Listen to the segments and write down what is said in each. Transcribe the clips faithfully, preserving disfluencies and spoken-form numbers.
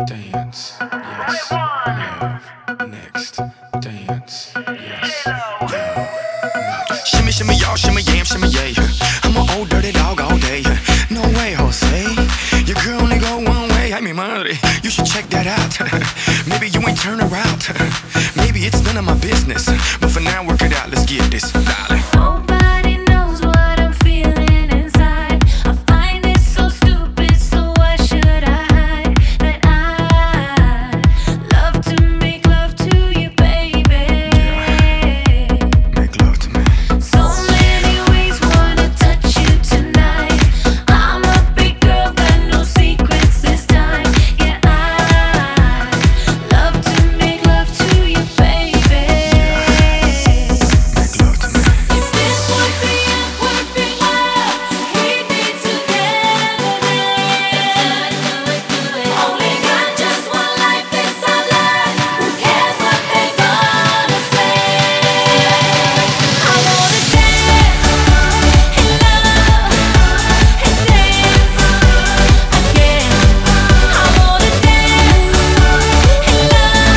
Dance, yes, love, next. Dance, yes, love, next. Shimmy, shimmy, y'all, shimmy, yam, shimmy, yay. I'm an old dirty dog all day. No way, Jose. Your girl only go one way. I mean, money. You should check that out. Maybe you ain't turn her out. Maybe it's none of my business. But for now, work it out. Let's get this, darling. Nobody knows what I'm feeling inside. I find it so stupid, so why should I hide that I love to make love to you, baby? Make love to me. So many ways wanna touch you tonight. I'm a big girl, got no secrets this time. Yeah, I love to make love to you, baby. Make love to me. If this would be a perfect world, we'd be together then. Only got just one life, this our life. Who cares what they gonna say? I wanna dance and love and dance again. I wanna dance and love and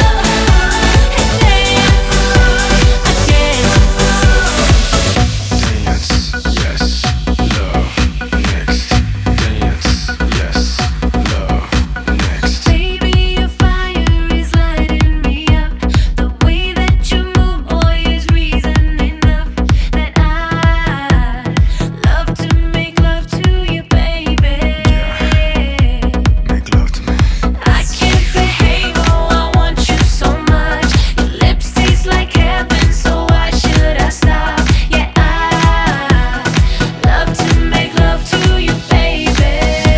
dance again. Dance, yes, love, next. Dance, yes, love, next. Baby, your fire is lighting me up. The way that you move, boy, is reason enough that I love to make love to you, baby. Make love to me. I can't behave, oh, I want you so much. Your lips taste like heaven, so why should I stop? Yeah, I love to make love to you, baby.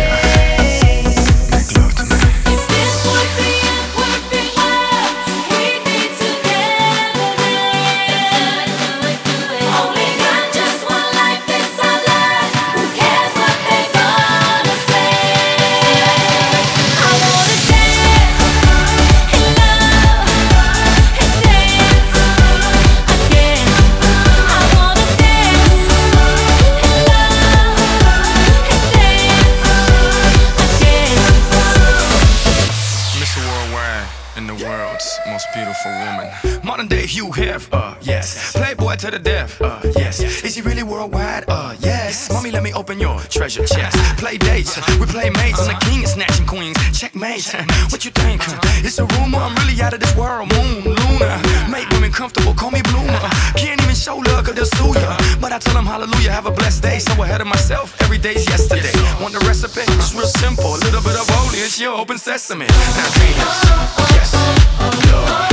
Make love to me. If this would be a perfect world, we'd be together then. Only got just one life, this our life. Who cares what they gonna say? I wanna dance and love and dance again. I wanna dance and love and dance again. Mister Worldwide and the world's most beautiful woman. Modern day Hugh Hef, uh, yes. Playboy to the death, uh, yes. Is he really worldwide? Uh, yes. Mommy, let me open your treasure chest. Play dates, we play mates. I'm the king of snatching queens. Checkmate. What you think? It's a rumor. I'm really out of this world. Moon, Luna. Make women comfortable. Call me Bloomer. Can't even show love 'cause they'll sue ya. But I tell them hallelujah, have a blessed day. So ahead of myself, every day's yesterday. Want the recipe? It's real simple. A little bit of holy, it's your open sesame. Now dance, yes, love.